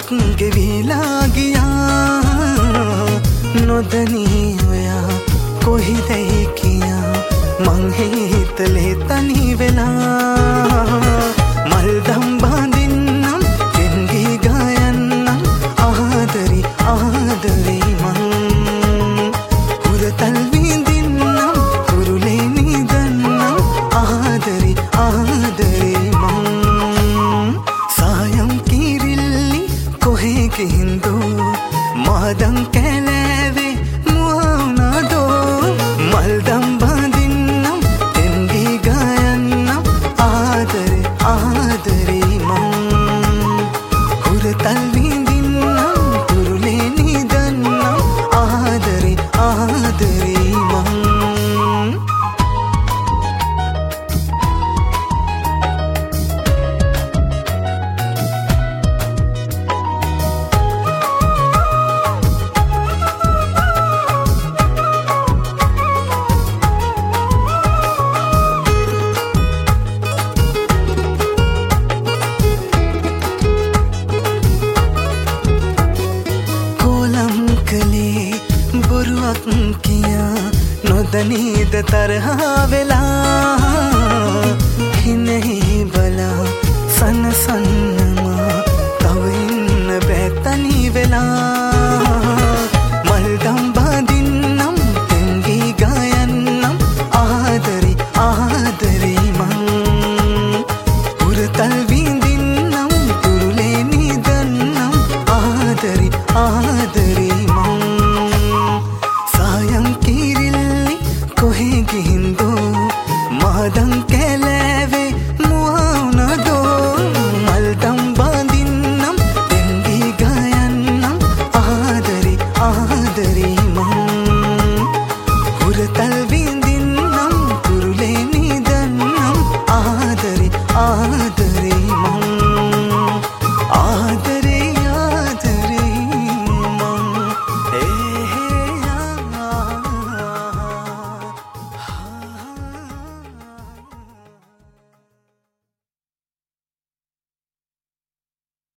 රාත්‍රියක් ගෙවිලා ගියා නොදනී ඔයා කොහිදයි කියා මං හිතලේ තනි වෙලා මල්දම් බඳින්නම් දෙන්ගේ ගයන්නම් ආදරි ආදරේ මං හුරතල් විඳින්නම් කුරුලේ නිදන්නම් ආදරි ආදරේ මං සායම් කිරිල්ලි කොහේ ගින්දෝ මාදම් කැලෑවේ මුවනදෝ මල්දම් බඳින්නම් දෙන්ගේ ගයන්නම් ආදරේ ආදරේ මං හුරතල් විඳින්නම් කුරුලේ නිදන්නම් ආදරේ ආදරේ මං බොරුවක් කියා නොදනීද තරහා වෙලා හිනෙහි බලා සනසන්නමා තව ඉන්න බෑ තනි වෙලා මල්දම් බඳින්නම් දෙන්ගේ ගයන්නම් ආදරි ආදරේ මං හුරතල් විඳින්නම් කුරුලේ නිදන්නම් ආදරි ආදරේ